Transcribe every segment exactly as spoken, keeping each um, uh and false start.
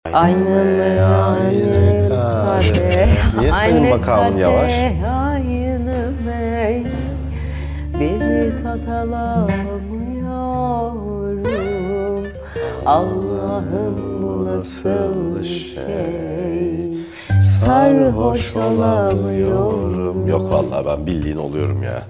Aynı mı aynı kadeh, Niye senin makamın yavaş? Aynı bey, bir tat alamıyorum. Allah'ım bu nasıl şey, sarhoş olamıyorum. Yok vallahi ben bildiğin oluyorum ya.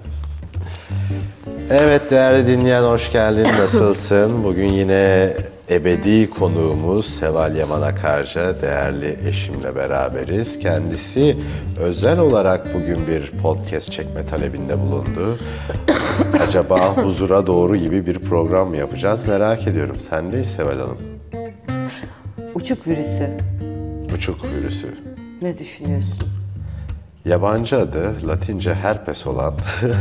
Evet değerli dinleyen, hoş geldin. Nasılsın? Bugün yine ebedi konuğumuz Seval Yaman Akarca, değerli eşimle beraberiz. Kendisi özel olarak bugün bir podcast çekme talebinde bulundu. Acaba huzura doğru gibi bir program mı yapacağız? Merak ediyorum. Sendeyiz Seval Hanım. Uçuk virüsü. Uçuk virüsü. Ne düşünüyorsun? Yabancı adı Latince herpes olan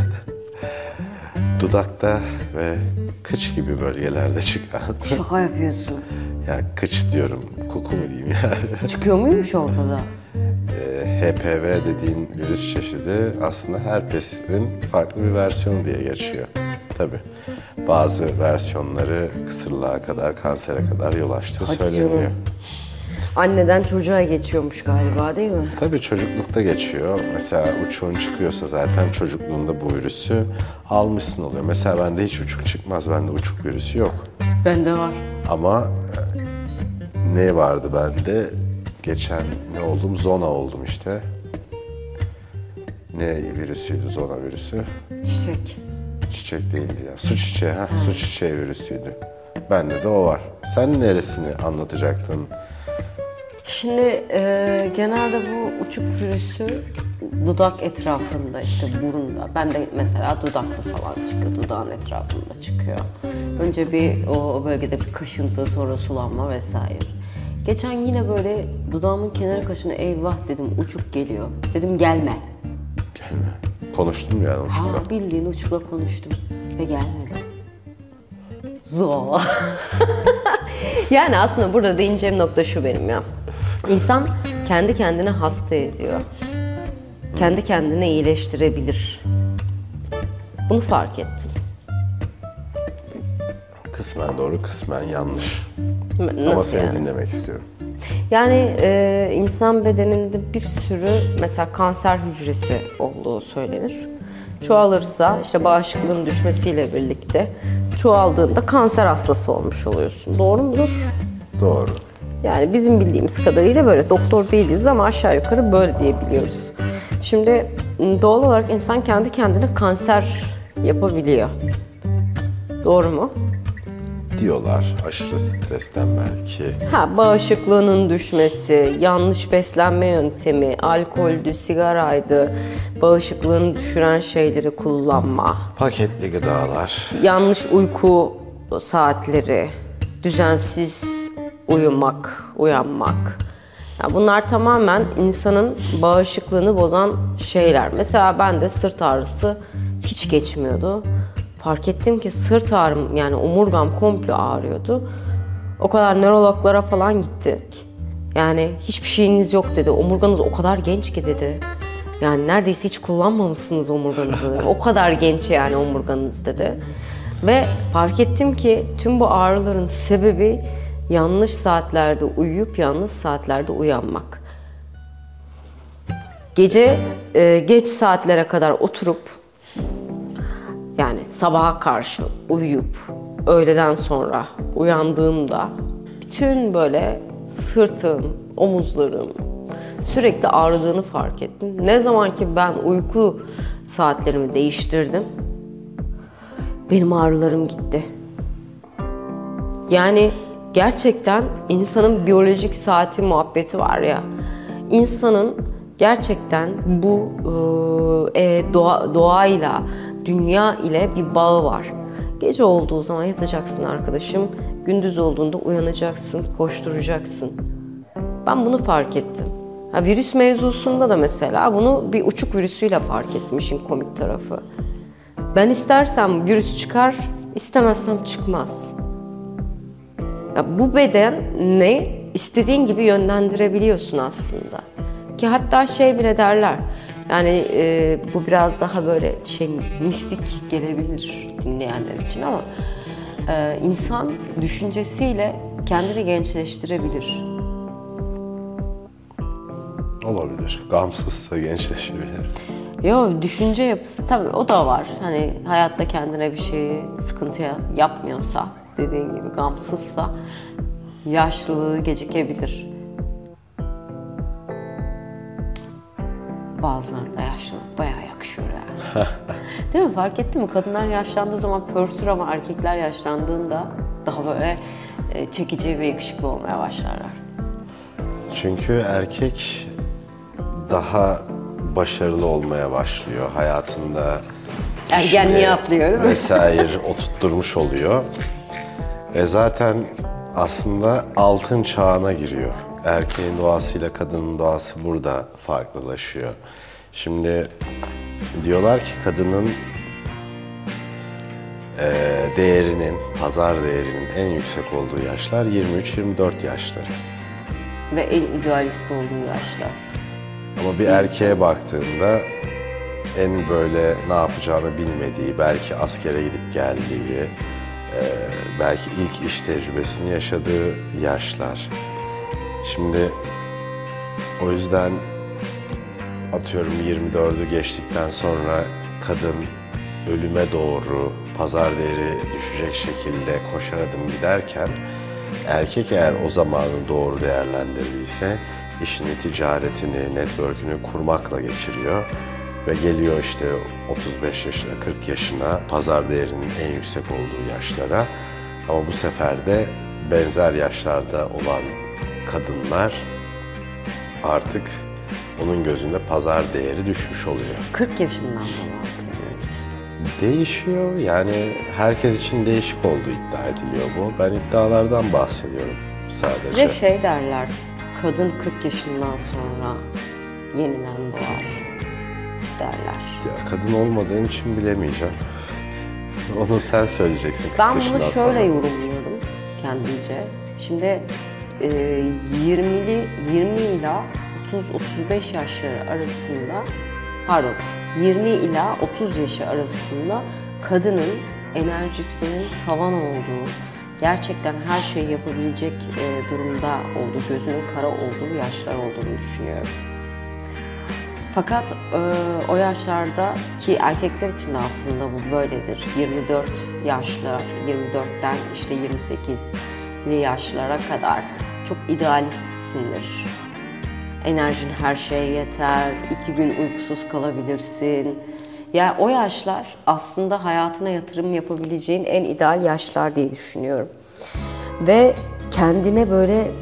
dudakta ve kıç gibi bölgelerde çıkan. Şaka yapıyorsun. Ya kıç diyorum, koku mu diyeyim ya. Çıkıyor muymuş ortada? H P V dediğin virüs çeşidi aslında herpesin farklı bir versiyonu diye geçiyor. Tabii bazı versiyonları kısırlığa kadar, kansere kadar yol açtığı Hadi söyleniyor. canım. Anneden çocuğa geçiyormuş galiba, değil mi? Tabii çocuklukta geçiyor. Mesela uçuğun çıkıyorsa zaten çocukluğunda bu virüsü almışsın oluyor. Mesela bende hiç uçuk çıkmaz, bende uçuk virüsü yok. Bende var. Ama ne vardı bende? Geçen ne oldum? Zona oldum işte. Ne virüsüydü zona virüsü? Çiçek. Çiçek değildi ya. Su çiçeği, ha, su çiçeği virüsüydü. Bende de o var. Sen neresini anlatacaktın? Şimdi e, genelde bu uçuk virüsü dudak etrafında, işte burunda. Ben de mesela dudakta falan çıkıyor, dudağın etrafında çıkıyor. Önce bir o bölgede bir kaşıntı, sonra sulanma vesaire. Geçen yine böyle dudağımın kenarı kaşını, eyvah dedim, uçuk geliyor. Dedim gelme. Gelme. Konuştun mu yani uçukla? Ha, bildiğin uçukla konuştum ve gelmedi. Zor. Yani aslında burada değineceğim nokta şu benim ya. İnsan kendi kendine hasta ediyor. Kendi kendine iyileştirebilir. Bunu fark ettim. Kısmen doğru, kısmen yanlış. Nasıl Ama seni yani? dinlemek istiyorum. Yani e, insan bedeninde bir sürü mesela kanser hücresi olduğu söylenir. Çoğalırsa işte bağışıklığın düşmesiyle birlikte çoğaldığında kanser hastası olmuş oluyorsun. Doğru mudur? Doğru. Yani bizim bildiğimiz kadarıyla böyle, doktor değiliz ama aşağı yukarı böyle diye biliyoruz. Şimdi doğal olarak insan kendi kendine kanser yapabiliyor. Doğru mu? Diyorlar aşırı stresten belki. Ha, bağışıklığının düşmesi, yanlış beslenme yöntemi, alkoldü, sigaraydı, bağışıklığını düşüren şeyleri kullanma, Paketli gıdalar. yanlış uyku saatleri, düzensiz uyumak, uyanmak. Ya bunlar tamamen insanın bağışıklığını bozan şeyler. Mesela bende sırt ağrısı hiç geçmiyordu. Fark ettim ki sırt ağrım, yani omurgam komple ağrıyordu. O kadar nörologlara falan gittik. Yani hiçbir şeyiniz yok dedi. Omurganız o kadar genç ki dedi. Yani neredeyse hiç kullanmamışsınız omurganızı. O kadar genç yani omurganız dedi. Ve fark ettim ki tüm bu ağrıların sebebi yanlış saatlerde uyuyup yanlış saatlerde uyanmak. Gece e, geç saatlere kadar oturup, yani sabaha karşı uyuyup öğleden sonra uyandığımda bütün böyle sırtım, omuzlarım sürekli ağrıdığını fark ettim. Ne zaman ki ben uyku saatlerimi değiştirdim, benim ağrılarım gitti. Yani gerçekten insanın biyolojik saati muhabbeti var ya, insanın gerçekten bu e, doğa, doğayla, dünya ile bir bağı var. Gece olduğu zaman yatacaksın arkadaşım, gündüz olduğunda uyanacaksın, koşturacaksın. Ben bunu fark ettim. Ha, virüs mevzusunda da mesela bunu bir uçuk virüsüyle fark ettim, işin komik tarafı. Ben istersem virüs çıkar, istemezsem çıkmaz. Ya bu beden ne istediğin gibi yönlendirebiliyorsun aslında. Ki hatta şey bile derler. Yani e, bu biraz daha böyle şey mistik gelebilir dinleyenler için ama e, insan düşüncesiyle kendini gençleştirebilir. Olabilir. Gamsızsa gençleşebilir. Yo, düşünce yapısı tabii o da var. Hani hayatta kendine bir şeyi sıkıntıya yapmıyorsa, dediğin gibi gamsızsa yaşlılığı gecikebilir. Bazılarında yaşlılık bayağı yakışıyor yani. Değil mi? Fark ettin mi? Kadınlar yaşlandığı zaman pörsür ama erkekler yaşlandığında daha böyle çekici ve yakışıklı olmaya başlarlar. Çünkü erkek daha başarılı olmaya başlıyor hayatında. Ergenliğe atlıyor değil mi? Vesaire oturtturmuş oluyor. Ve zaten aslında altın çağına giriyor. Erkeğin doğasıyla kadının doğası burada farklılaşıyor. Şimdi diyorlar ki kadının e, değerinin, pazar değerinin en yüksek olduğu yaşlar yirmi üç yirmi dört yaşları. Ve en idealist olduğu yaşlar. Ama bir erkeğe baktığında en böyle ne yapacağını bilmediği, belki askere gidip geldiği, e, belki ilk iş tecrübesini yaşadığı yaşlar. Şimdi o yüzden atıyorum yirmi dördü geçtikten sonra kadın ölüme doğru pazar değeri düşecek şekilde koşar adım giderken erkek eğer o zamanı doğru değerlendirdiyse işini, ticaretini, network'ünü kurmakla geçiriyor ve geliyor işte otuz beş yaşına, kırk yaşına pazar değerinin en yüksek olduğu yaşlara. Ama bu sefer de benzer yaşlarda olan kadınlar artık onun gözünde pazar değeri düşmüş oluyor. kırk yaşından mı bahsediyoruz? Değişiyor. Yani herkes için değişik olduğu iddia ediliyor bu. Ben iddialardan bahsediyorum sadece. Bir de şey derler, kadın kırk yaşından sonra yeniden doğar derler. Ya, kadın olmadığın için bilemeyeceğim. Onu sen söyleyeceksin kırk Ben yaşından bunu sonra. şöyle yorumluyorum kendimce. Şimdi e, yirmili yirmi ila otuz otuz beş yaşları arasında, pardon, yirmi ila otuz yaşı arasında kadının enerjisinin tavan olduğu, gerçekten her şeyi yapabilecek e, durumda olduğu, gözünün kara olduğu yaşlar olduğunu düşünüyorum. Fakat e, o yaşlarda ki erkekler için de aslında bu böyledir. yirmi dört yaşlar, yirmi dörtten işte yirmi sekizli yaşlara kadar çok idealistsindir. Enerjin her şeye yeter, iki gün uykusuz kalabilirsin. Yani o yaşlar aslında hayatına yatırım yapabileceğin en ideal yaşlar diye düşünüyorum. Ve kendine böyle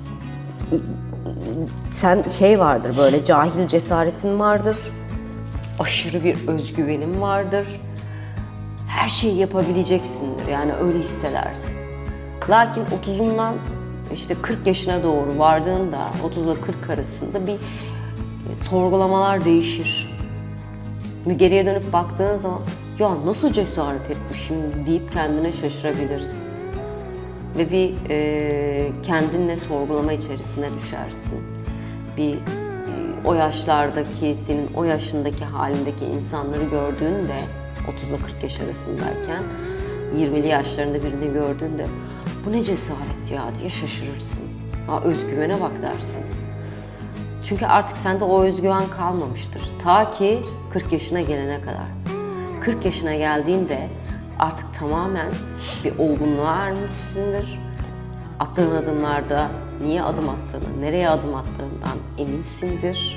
sen şey vardır, böyle cahil cesaretin vardır, aşırı bir özgüvenin vardır. Her şeyi yapabileceksindir, yani öyle hissedersin. Lakin otuzundan işte kırk yaşına doğru vardığında, otuzla kırk arasında bir sorgulamalar değişir. Bir geriye dönüp baktığın zaman, ya nasıl cesaret etmişim deyip kendine şaşırabilirsin. Ve bir e, kendinle sorgulama içerisine düşersin. Bir e, o yaşlardaki, senin o yaşındaki halindeki insanları gördüğünde, otuzla kırk yaş arasındayken, yirmili yaşlarında birini gördüğünde, bu ne cesaret ya diye şaşırırsın. Aa, özgüvene bak dersin. Çünkü artık sende o özgüven kalmamıştır. Ta ki kırk yaşına gelene kadar. kırk yaşına geldiğinde artık tamamen bir olgunluğa ermişsindir. Attığın adımlarda niye adım attığını, nereye adım attığından eminsindir.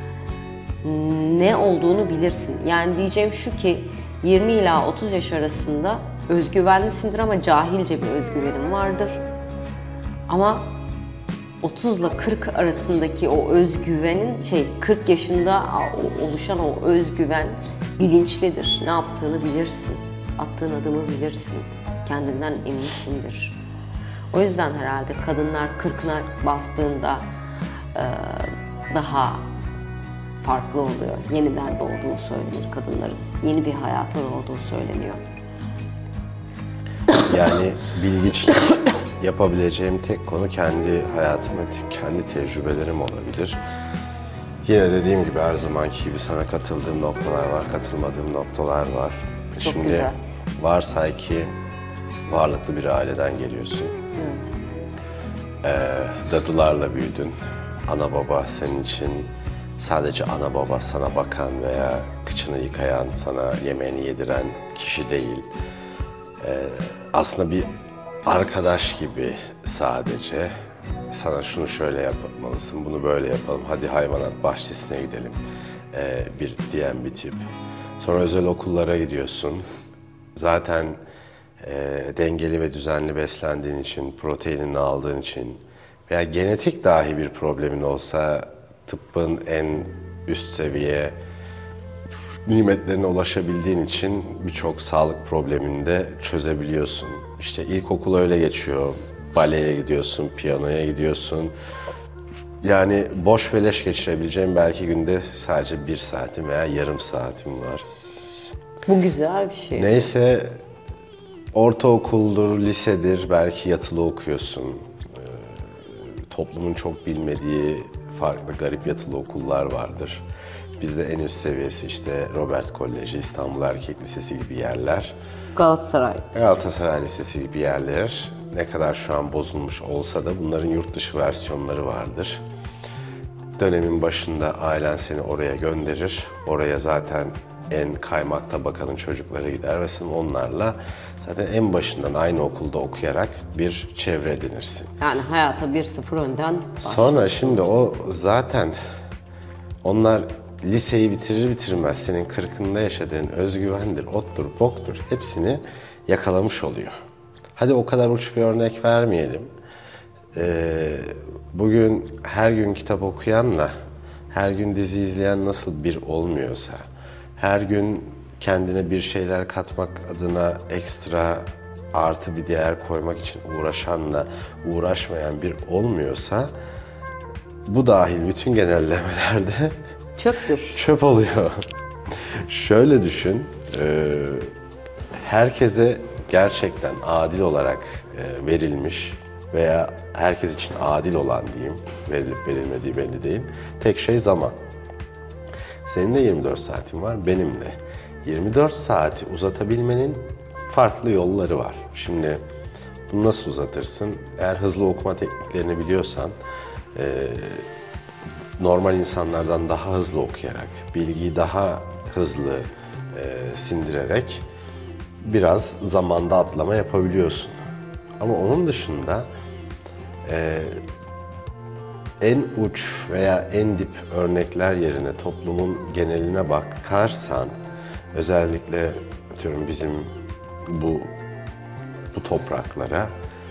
Ne olduğunu bilirsin. Yani diyeceğim şu ki yirmi ila otuz yaş arasında özgüvenlisindir ama cahilce bir özgüvenin vardır. Ama otuzla kırk arasındaki o özgüvenin, şey kırk yaşında oluşan o özgüven bilinçlidir. Ne yaptığını bilirsin. Attığın adımı bilirsin. Kendinden eminsindir. O yüzden herhalde kadınlar kırkına bastığında e, daha farklı oluyor. Yeniden doğduğu söylenir kadınların. Yeni bir hayata doğduğu söyleniyor. Yani bilgiçlik yapabileceğim tek konu kendi hayatım ve kendi tecrübelerim olabilir. Yine dediğim gibi her zamanki gibi sana katıldığım noktalar var, katılmadığım noktalar var. Çok Şimdi güzel. varsay ki varlıklı bir aileden geliyorsun. Evet. Ee, dadılarla büyüdün. Ana baba senin için sadece ana baba, sana bakan veya kıçını yıkayan, sana yemeğini yediren kişi değil. Ee, aslında bir arkadaş gibi sadece. Sana şunu şöyle yapmalısın, bunu böyle yapalım, hadi hayvanat bahçesine gidelim ee, bir diyen bir tip. Sonra özel okullara gidiyorsun. Zaten e, dengeli ve düzenli beslendiğin için, proteinini aldığın için veya genetik dahi bir problemin olsa tıbbın en üst seviye nimetlerine ulaşabildiğin için birçok sağlık problemini de çözebiliyorsun. İşte ilkokul öyle geçiyor. Baleye gidiyorsun, piyanoya gidiyorsun. Yani boş beleş geçirebileceğim belki günde sadece bir saatim veya yarım saatim var. Bu güzel bir şey. Neyse, ortaokuldur, lisedir, belki yatılı okuyorsun. Ee, toplumun çok bilmediği farklı garip yatılı okullar vardır. Bizde en üst seviyesi işte Robert Koleji, İstanbul Erkek Lisesi gibi yerler. Galatasaray. Galatasaray Lisesi gibi yerler. Ne kadar şu an bozulmuş olsa da bunların yurt dışı versiyonları vardır. Dönemin başında ailen seni oraya gönderir. Oraya zaten en kaymak tabakanın çocukları gider ve sen onlarla zaten en başından aynı okulda okuyarak bir çevre edinirsin. Yani hayata bir sıfır önden Sonra şimdi o zaten onlar liseyi bitirir bitirmez senin kırkında yaşadığın özgüvendir, ottur, boktur hepsini yakalamış oluyor. Hadi o kadar uç bir örnek vermeyelim. Ee, bugün her gün kitap okuyanla her gün dizi izleyen nasıl bir olmuyorsa, her gün kendine bir şeyler katmak adına ekstra artı bir değer koymak için uğraşanla uğraşmayan bir olmuyorsa, bu dahil bütün genellemelerde çöptür. çöp oluyor. Şöyle düşün, e, herkese gerçekten adil olarak e, verilmiş veya herkes için adil olan diyeyim, verilip verilmediği belli değil. Tek şey zaman. Senin de yirmi dört saatin var, benim de. yirmi dört saati uzatabilmenin farklı yolları var. Şimdi bunu nasıl uzatırsın? Eğer hızlı okuma tekniklerini biliyorsan, e, normal insanlardan daha hızlı okuyarak, bilgiyi daha hızlı e, sindirerek biraz zamanda atlama yapabiliyorsun. Ama onun dışında e, en uç veya en dip örnekler yerine toplumun geneline bakarsan, özellikle diyorum bizim bu bu topraklara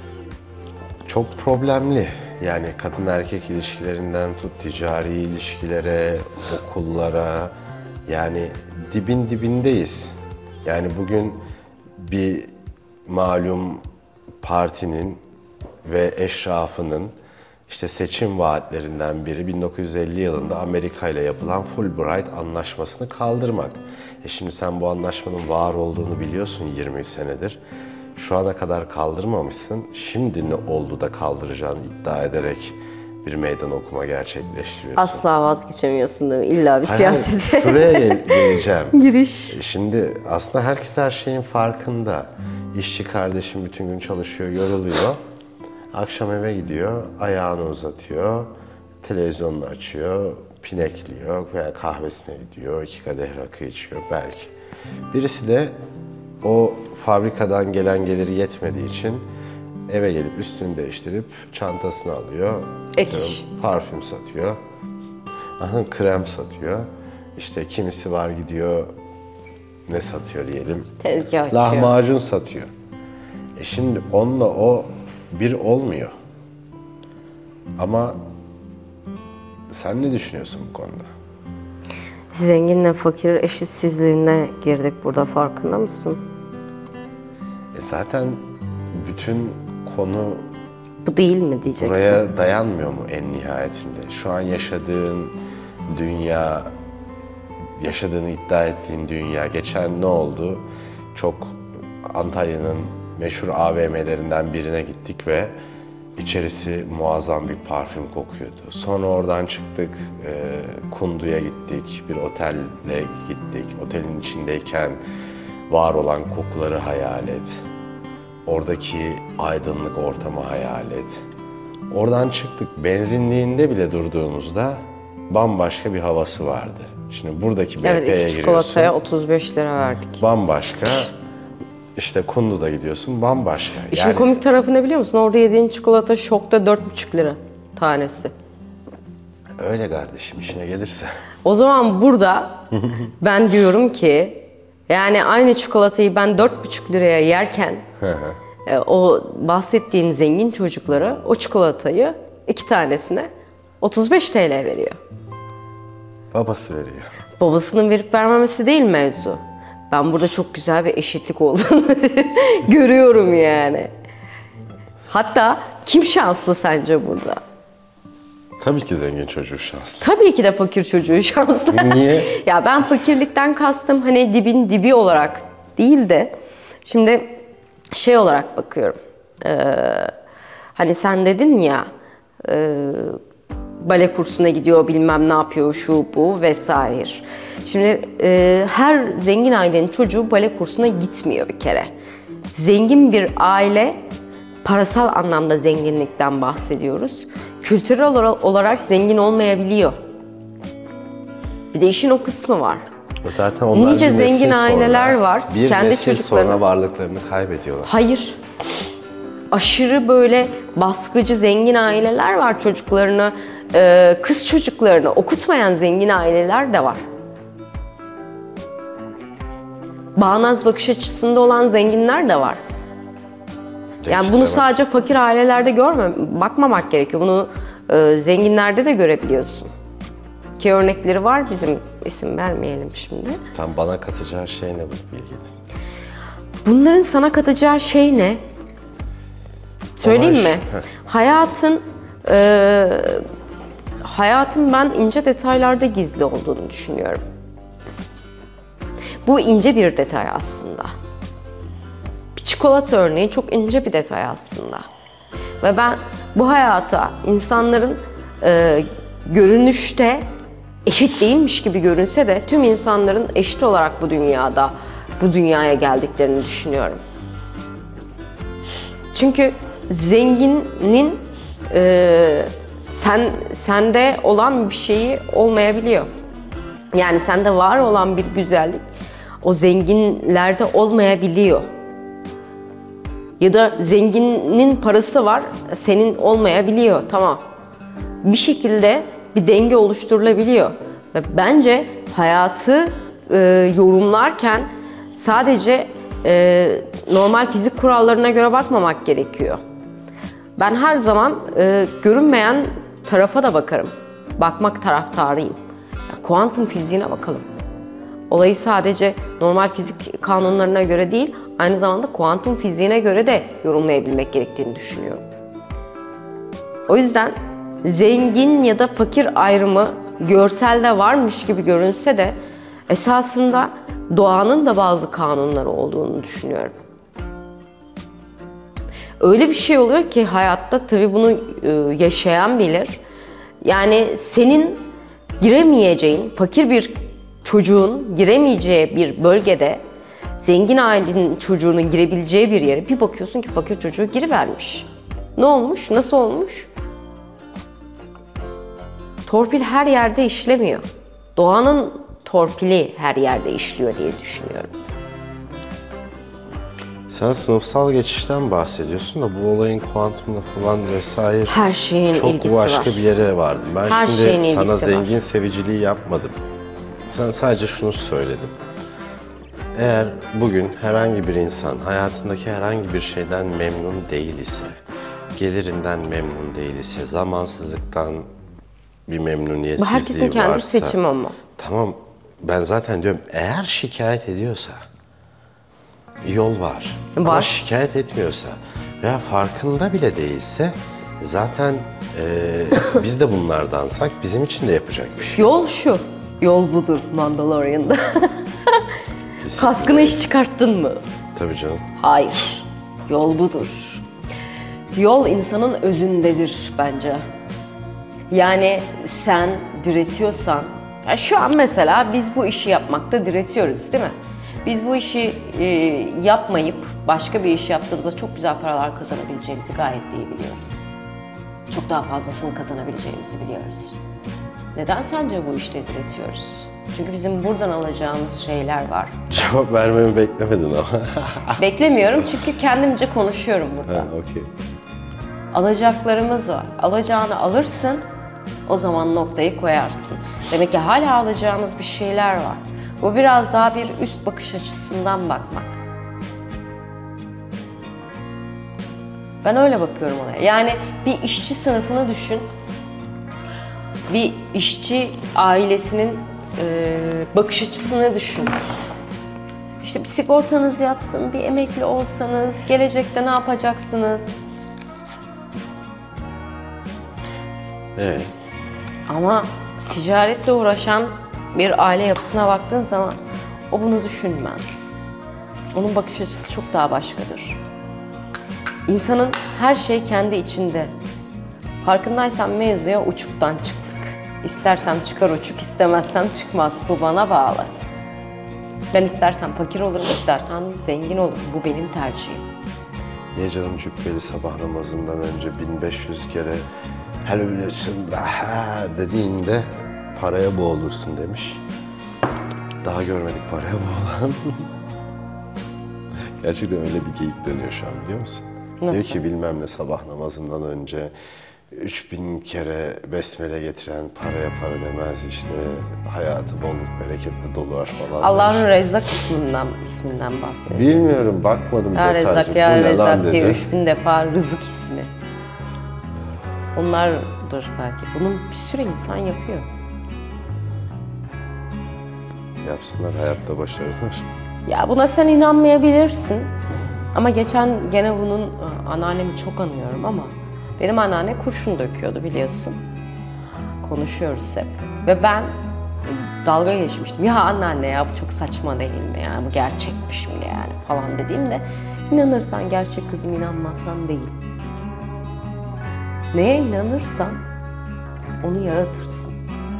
çok problemli. Yani kadın erkek ilişkilerinden tut ticari ilişkilere, okullara, yani dibin dibindeyiz. Yani bugün bir malum partinin ve eşrafının işte seçim vaatlerinden biri bin dokuz yüz elli yılında Amerika ile yapılan Fulbright anlaşmasını kaldırmak. E şimdi sen bu anlaşmanın var olduğunu biliyorsun yirmi senedir. Şu ana kadar kaldırmamışsın. Şimdi ne oldu da kaldıracağını iddia ederek bir meydan okuma gerçekleştiriyorsun. Asla vazgeçemiyorsun değil mi? İlla bir Hayır, siyasete. Şuraya gel- geleceğim. Giriş. Şimdi aslında herkes her şeyin farkında. İşçi kardeşim bütün gün çalışıyor, yoruluyor. Akşam eve gidiyor, ayağını uzatıyor, televizyonunu açıyor, pinekliyor veya kahvesine gidiyor, iki kadeh rakı içiyor belki. Birisi de o fabrikadan gelen geliri yetmediği için eve gelip üstünü değiştirip çantasını alıyor. Ek iş. Parfüm satıyor, aha, krem satıyor. İşte kimisi var gidiyor, ne satıyor diyelim? Tezgah açıyor. Lahmacun satıyor. E şimdi onunla o bir olmuyor. Ama sen ne düşünüyorsun bu konuda? Zenginle fakir eşitsizliğine girdik burada, farkında mısın? E zaten bütün konu Bu değil mi diyeceksin? buraya dayanmıyor mu en nihayetinde? Şu an yaşadığın dünya, yaşadığını iddia ettiğin dünya, geçen ne oldu? Çok Antalya'nın meşhur A V M'lerinden birine gittik ve içerisi muazzam bir parfüm kokuyordu. Sonra oradan çıktık, e, Kundu'ya gittik, bir otelle gittik. Otelin içindeyken var olan kokuları hayal et. Oradaki aydınlık ortamı hayal et. Oradan çıktık, benzinliğinde bile durduğumuzda bambaşka bir havası vardı. Şimdi buradaki B P'ye Evet, giriyorsun. iki çikolataya otuz beş lira verdik. Bambaşka. İşte Kundu'da gidiyorsun, bambaşka. İşin Yani komik tarafı ne biliyor musun? Orada yediğin çikolata şokta dört buçuk lira tanesi. öyle kardeşim, işine gelirse. O zaman burada ben diyorum ki yani aynı çikolatayı ben dört buçuk liraya yerken e, o bahsettiğin zengin çocuklara o çikolatayı iki tanesine otuz beş T L veriyor. Babası veriyor. Babasının verip vermemesi değil mevzu. Ben burada çok güzel bir eşitlik olduğunu görüyorum yani. Hatta kim şanslı sence burada? Tabii ki zengin çocuğu şanslı. Tabii ki de fakir çocuğu şanslı. Niye? Ya ben fakirlikten kastım hani dibin dibi olarak değil de şimdi şey olarak bakıyorum. Ee, hani sen dedin ya e, bale kursuna gidiyor bilmem ne yapıyor şu bu vesaire. Şimdi e, her zengin ailenin çocuğu bale kursuna gitmiyor bir kere. Zengin bir aile parasal anlamda zenginlikten bahsediyoruz. Kültürel olarak zengin olmayabiliyor. Bir de işin o kısmı var. Zaten onlar Nice bir nesil zengin aileler sonra, var. Bir Kendi nesil çocuklarını- sonra varlıklarını kaybediyorlar. Hayır. Aşırı böyle baskıcı zengin aileler var. Çocuklarını, e, kız çocuklarını okutmayan zengin aileler de var. Bağnaz bakış açısında olan zenginler de var. Yani bunu Değiştiremez. sadece fakir ailelerde görme, bakmamak gerekiyor. Bunu e, zenginlerde de görebiliyorsun. Ki örnekleri var bizim, isim vermeyelim şimdi. Tam bana katacağı şey ne bu bilgide? Bunların sana katacağı şey ne? Söyleyeyim Olay mi? şu, heh. Hayatın, e, hayatın ben ince detaylarda gizli olduğunu düşünüyorum. Bu ince bir detay aslında. Bir çikolata örneği çok ince bir detay aslında. Ve ben bu hayata insanların e, görünüşte eşit değilmiş gibi görünse de tüm insanların eşit olarak bu dünyada, bu dünyaya geldiklerini düşünüyorum. Çünkü zenginin e, sen sende olan bir şeyi olmayabiliyor. Yani sende var olan bir güzellik o zenginlerde olmayabiliyor. Ya da zenginin parası var, senin olmayabiliyor. Tamam. Bir şekilde bir denge oluşturulabiliyor. Ve bence hayatı e, yorumlarken sadece e, normal fizik kurallarına göre bakmamak gerekiyor. Ben her zaman e, görünmeyen tarafa da bakarım. Bakmak taraftarıyım. Ya, kuantum fiziğine bakalım. Olayı sadece normal fizik kanunlarına göre değil, aynı zamanda kuantum fiziğine göre de yorumlayabilmek gerektiğini düşünüyorum. O yüzden zengin ya da fakir ayrımı görselde varmış gibi görünse de esasında doğanın da bazı kanunları olduğunu düşünüyorum. Öyle bir şey oluyor ki hayatta, tabii bunu yaşayan bilir. Yani senin giremeyeceğin, fakir bir çocuğun giremeyeceği bir bölgede zengin ailenin çocuğunun girebileceği bir yere bir bakıyorsun ki fakir çocuğu girivermiş. Ne olmuş? Nasıl olmuş? Torpil her yerde işlemiyor. Doğanın torpili her yerde işliyor diye düşünüyorum. Sen sınıfsal geçişten bahsediyorsun da bu olayın kuantumla falan vesaire Her şeyin çok ilgisi başka var. bir yere vardım. Ben Her şeyin şimdi sana ilgisi zengin var. seviciliği yapmadım. Sen sadece şunu söyledin. Eğer bugün herhangi bir insan hayatındaki herhangi bir şeyden memnun değil ise, gelirinden memnun değil ise, zamansızlıktan bir memnuniyetsizliği Bu herkesin kendi varsa, seçimi ama. tamam, ben zaten diyorum eğer şikayet ediyorsa yol var. Ama Var. şikayet etmiyorsa veya farkında bile değilse zaten e, biz de bunlardansak bizim için de yapacak bir şey. Yol şu. Yol budur Mandalorian'da. Kaskını hiç çıkarttın mı? Tabii canım. Hayır. Yol budur. Yol insanın özündedir bence. Yani sen diretiyorsan, ya şu an mesela biz bu işi yapmakta diretiyoruz değil mi? Biz bu işi e, yapmayıp başka bir iş yaptığımızda çok güzel paralar kazanabileceğimizi gayet iyi biliyoruz. Çok daha fazlasını kazanabileceğimizi biliyoruz. Neden sence bu işte diretiyoruz? Çünkü bizim buradan alacağımız şeyler var. Cevap vermemi beklemedin ama. Beklemiyorum çünkü kendimce konuşuyorum burada. Ha, okey. Alacaklarımız var. Alacağını alırsın, o zaman noktayı koyarsın. Demek ki hala alacağımız bir şeyler var. Bu biraz daha bir üst bakış açısından bakmak. Ben öyle bakıyorum olaya. Yani bir işçi sınıfını düşün. Bir işçi ailesinin e, bakış açısını düşün. İşte bir sigortanız yatsın, bir emekli olsanız, gelecekte ne yapacaksınız? Evet. Ama ticaretle uğraşan bir aile yapısına baktığın zaman o bunu düşünmez. Onun bakış açısı çok daha başkadır. İnsanın her şey kendi içinde. Farkındaysan mevzuya uçuktan çıktık. İstersem çıkar uçuk, istemezsem çıkmaz. Bu bana bağlı. Ben istersem fakir olurum, istersem zengin olurum. Bu benim tercihim. Niye canım cübbeli sabah namazından önce bin beş yüz kere Helal dediğinde paraya boğulursun demiş. Daha görmedik paraya boğulan. Gerçekten öyle bir geyik dönüyor şu an, biliyor musun? Nasıl? Diyor ki bilmem ne sabah namazından önce üç bin kere besmele getiren paraya para demez, işte hayatı bolluk bereketle dolar falan Allah'ın demiş. Rezzak isminden, isminden bahsediyor. Bilmiyorum, bakmadım Ya detaycı. Rezzak Bu ya ne lan Rezzak diye dedi. üç bin defa rızık ismi. Onlardır belki. Bunun bir sürü insan yapıyor. Yapsınlar, hayatta başarılar. Ya buna sen inanmayabilirsin. Ama geçen gene bunun anneannemi çok anıyorum ama benim anneanne kurşun döküyordu biliyorsun. Konuşuyoruz hep. Ve ben dalga geçmiştim. Ya anneanne ya bu çok saçma değil mi yani, bu gerçekmiş mi yani falan dediğimde inanırsan gerçek kızım, inanmazsan değil. Neye inanırsan onu yaratırsın.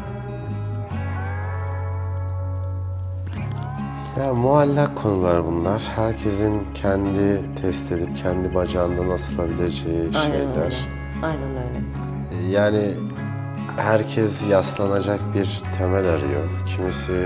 Ya muallak konular bunlar. Herkesin kendi test edip kendi bacağından asılabileceği Aynen şeyler. öyle. Aynen öyle. Yani herkes yaslanacak bir temel arıyor. Kimisi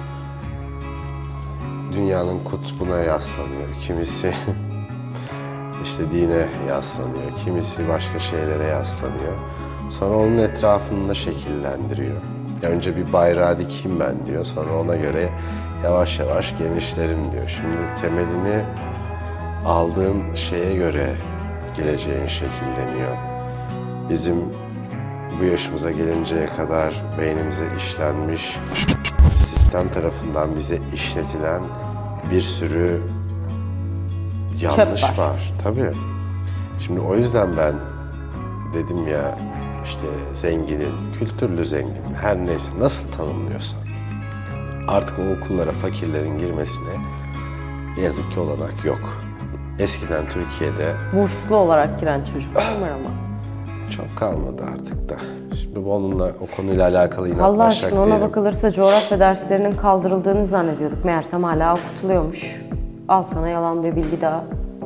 dünyanın kutbuna yaslanıyor. Kimisi işte dine yaslanıyor. Kimisi başka şeylere yaslanıyor. Sonra onun etrafını da şekillendiriyor. Önce bir bayrağı dikeyim ben diyor. Sonra ona göre yavaş yavaş genişlerim diyor. Şimdi temelini aldığın şeye göre geleceğin şekilleniyor. Bizim bu yaşımıza gelinceye kadar beynimize işlenmiş, sistem tarafından bize işletilen bir sürü yanlış Çöp var. var. Tabii. Şimdi o yüzden ben dedim ya, işte zenginin, kültürlü zenginin, her neyse nasıl tanımlıyorsan artık o okullara fakirlerin girmesine ne yazık ki olanak yok. Eskiden Türkiye'de Burslu olarak giren çocuklar var ama. çok kalmadı artık da. Şimdi onunla, o konuyla alakalı Allah inatlaşacak aşkına ona değilim. bakılırsa coğrafya derslerinin kaldırıldığını zannediyorduk. Meğersem hala okutuluyormuş. Al sana yalan bir bilgi daha.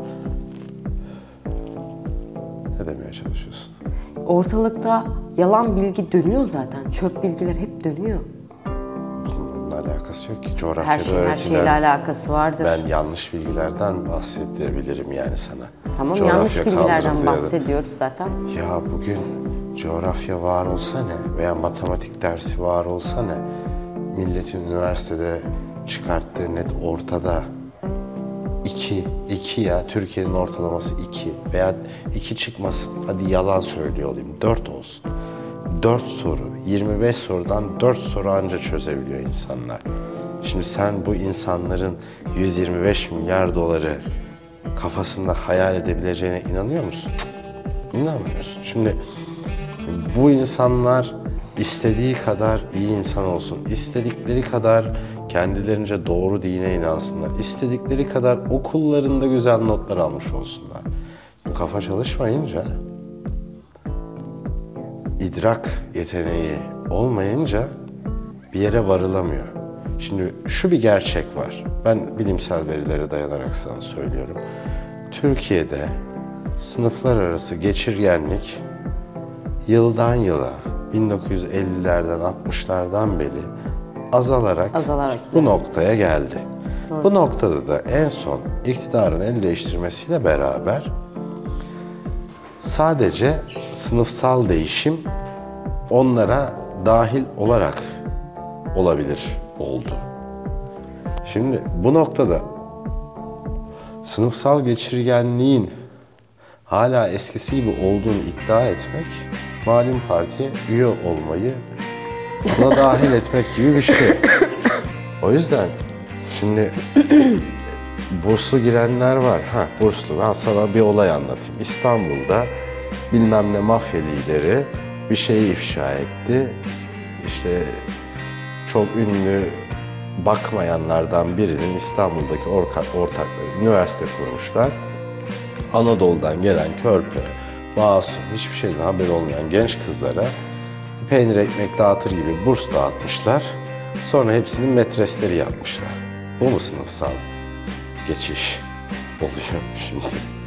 Ne demeye çalışıyorsun? Ortalıkta yalan bilgi dönüyor zaten. Çöp bilgiler hep dönüyor. Bununla alakası yok ki. Her Coğrafyada şeyin her öğretilen, şeyle alakası vardır. ben yanlış bilgilerden bahsedebilirim yani sana. Tamam, Coğrafya yanlış bilgilerden kaldırıldı ya da- bahsediyoruz zaten. Ya bugün coğrafya var olsa ne veya matematik dersi var olsa ne, milletin üniversitede çıkarttığı net ortada. İki, iki ya, Türkiye'nin ortalaması iki veya iki çıkmasın, hadi yalan söylüyor olayım, dört olsun. Dört soru, yirmi beş sorudan dört soru anca çözebiliyor insanlar. Şimdi sen bu insanların yüz yirmi beş milyar doları kafasında hayal edebileceğine inanıyor musun? Cık, İnanmıyorsun. Şimdi bu insanlar istediği kadar iyi insan olsun, istedikleri kadar kendilerince doğru dine inansınlar, istedikleri kadar okullarında güzel notlar almış olsunlar. Kafa çalışmayınca, idrak yeteneği olmayınca bir yere varılamıyor. Şimdi şu bir gerçek var. Ben bilimsel verilere dayanarak sana söylüyorum. Türkiye'de sınıflar arası geçirgenlik yıldan yıla, bin dokuz yüz ellilerden altmışlardan beri azalarak, Azalarak bu noktaya geldi. Doğru. Bu noktada da en son iktidarın el değiştirmesiyle beraber sadece sınıfsal değişim onlara dahil olarak olabilir oldu. Şimdi bu noktada sınıfsal geçirgenliğin hala eskisi gibi olduğunu iddia etmek, malum partiye üye olmayı buna dahil etmek gibi bir şey. O yüzden şimdi burslu girenler var. Ha, burslu. Ben sana bir olay anlatayım. İstanbul'da bilmem ne mafya lideri bir şeyi ifşa etti. İşte çok ünlü bakmayanlardan birinin İstanbul'daki ortak, ortakları üniversite kurmuşlar. Anadolu'dan gelen körpe, masum, hiçbir şeyden haberi olmayan genç kızlara peynir ekmek dağıtır gibi burs dağıtmışlar. Sonra hepsinin metresleri yapmışlar. Bu mu sınıfsal geçiş oluyor şimdi?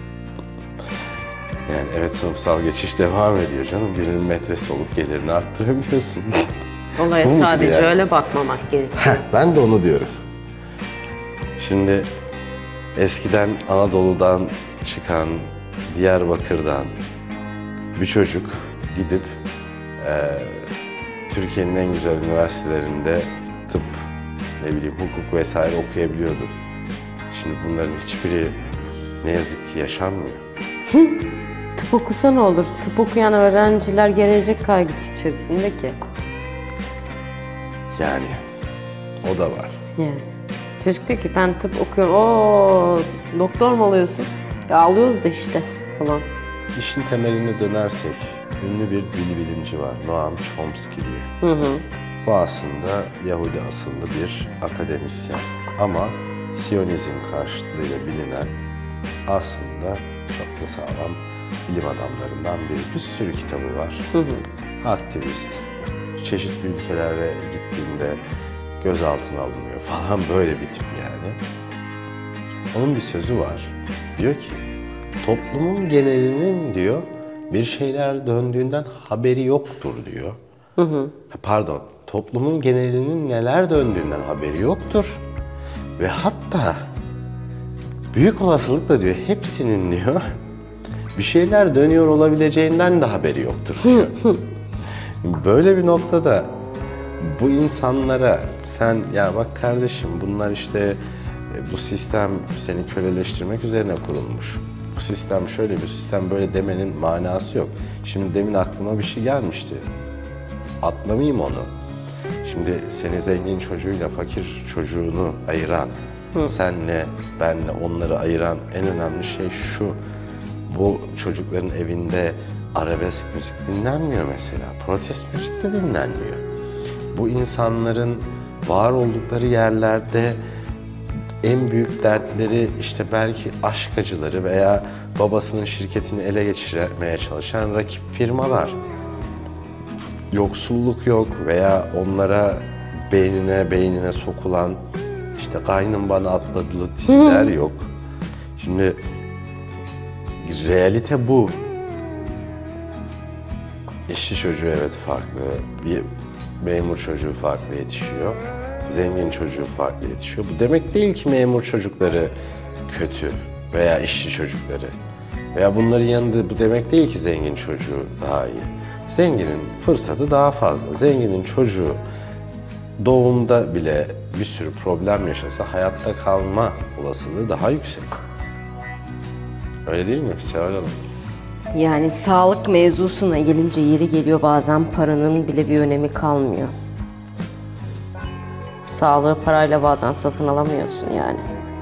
Yani evet, sınıfsal geçiş devam ediyor canım. Birinin metresi olup gelirini arttırabiliyorsun. Olaya sadece yani öyle bakmamak gerekiyor. Ben de onu diyorum. Şimdi eskiden Anadolu'dan çıkan, Diyarbakır'dan bir çocuk gidip e, Türkiye'nin en güzel üniversitelerinde tıp, ne bileyim hukuk vesaire okuyabiliyordu. Şimdi bunların hiçbiri ne yazık ki yaşanmıyor. Tıp okusa ne olur? Tıp okuyan öğrenciler gelecek kaygısı içerisinde ki. Yani o da var. Yani. Çocuk diyor ki ben tıp okuyorum. Oo, doktor mu oluyorsun? Ya alıyoruz da işte falan. İşin temeline dönersek ünlü bir dil bilimci var, Noam Chomsky diye. Hı hı. Bu aslında Yahudi asıllı bir akademisyen. Ama Siyonizm karşıtlığıyla bilinen aslında çok da sağlam bilim adamlarından biri. Bir sürü kitabı var. Hı hı. Aktivist. Çeşitli ülkelere gittiğinde gözaltına alınıyor falan, böyle bir tip yani. Onun bir sözü var. Diyor ki, toplumun genelinin diyor bir şeyler döndüğünden haberi yoktur diyor. Hı hı. Pardon, toplumun genelinin neler döndüğünden haberi yoktur. Ve hatta büyük olasılıkla diyor hepsinin diyor bir şeyler dönüyor olabileceğinden de haberi yoktur diyor. Böyle bir noktada bu insanlara sen ya bak kardeşim bunlar işte bu sistem seni köleleştirmek üzerine kurulmuş. Bu sistem şöyle, bir sistem böyle demenin manası yok. Şimdi demin aklıma bir şey gelmişti. Atlamayayım onu. Şimdi seni zengin çocuğuyla fakir çocuğunu ayıran, Hı. senle, benle onları ayıran en önemli şey şu. Bu çocukların evinde arabesk müzik dinlenmiyor mesela. Protest müzik de dinlenmiyor. Bu insanların var oldukları yerlerde en büyük dertleri işte belki aşk acıları veya babasının şirketini ele geçirmeye çalışan rakip firmalar. Yoksulluk yok veya onlara beynine beynine sokulan işte kaynım bana atladılı diziler yok. Şimdi realite bu. İşçi çocuğu evet farklı, bir memur çocuğu farklı yetişiyor, zengin çocuğu farklı yetişiyor. Bu demek değil ki memur çocukları kötü veya işçi çocukları. Veya bunların yanında bu demek değil ki zengin çocuğu daha iyi. Zenginin fırsatı daha fazla. Zenginin çocuğu doğumda bile bir sürü problem yaşasa hayatta kalma olasılığı daha yüksek. Öyle değil mi Seval Hanım? Yani sağlık mevzusuna gelince yeri geliyor bazen paranın bile bir önemi kalmıyor. Sağlığı parayla bazen satın alamıyorsun yani.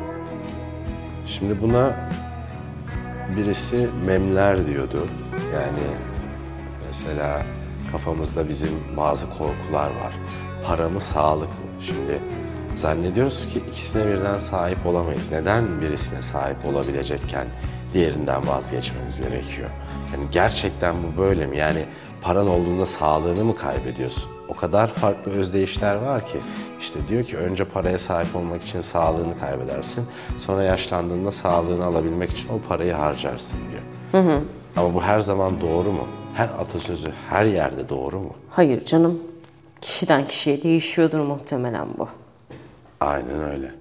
Şimdi buna birisi memler diyordu. Yani mesela kafamızda bizim bazı korkular var. Para mı, sağlık mı? Şimdi zannediyoruz ki ikisine birden sahip olamayız. Neden birisine sahip olabilecekken diğerinden vazgeçmemiz gerekiyor? Yani gerçekten bu böyle mi? Yani paran olduğunda sağlığını mı kaybediyorsun? O kadar farklı özdeyişler var ki. İşte diyor ki önce paraya sahip olmak için sağlığını kaybedersin. Sonra yaşlandığında sağlığını alabilmek için o parayı harcarsın diyor. Hı hı. Ama bu her zaman doğru mu? her atasözü her yerde doğru mu? Hayır canım. Kişiden kişiye değişiyordur muhtemelen bu. Aynen öyle.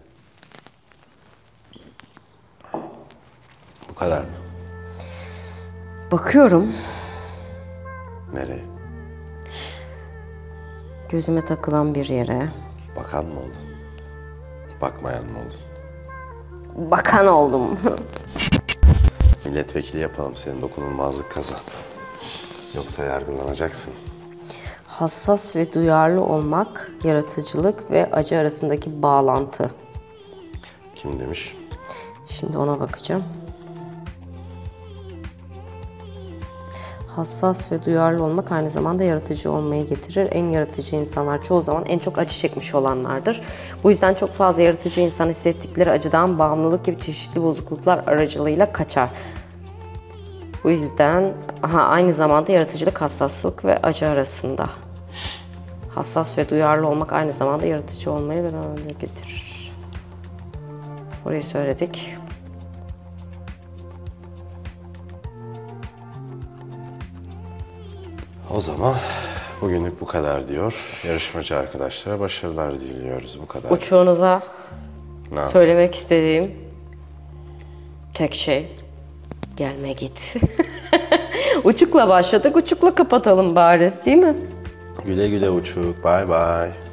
Bu kadar mı? Bakıyorum. Nereye? Gözüme takılan bir yere. Bakan mı oldun? Bakmayan mı oldun? Bakan oldum. Milletvekili yapalım, senin dokunulmazlık kazan. Yoksa yargılanacaksın. Hassas ve duyarlı olmak, yaratıcılık ve acı arasındaki bağlantı. Kim demiş? Şimdi ona bakacağım. Hassas ve duyarlı olmak aynı zamanda yaratıcı olmayı getirir. En yaratıcı insanlar çoğu zaman en çok acı çekmiş olanlardır. Bu yüzden çok fazla yaratıcı insan hissettikleri acıdan bağımlılık gibi çeşitli bozukluklar aracılığıyla kaçar. Bu yüzden aha, aynı zamanda yaratıcılık, hassaslık ve acı arasında. Hassas ve duyarlı olmak aynı zamanda yaratıcı olmayı beraber getirir. Orayı söyledik. O zaman bugünlük bu kadar diyor. Yarışmacı arkadaşlara başarılar diliyoruz, bu kadar. Uçuğunuza Ne söylemek istediğim tek şey gelme git. Uçukla başladık, uçukla kapatalım bari, değil mi? Güle güle uçuk, bay bay.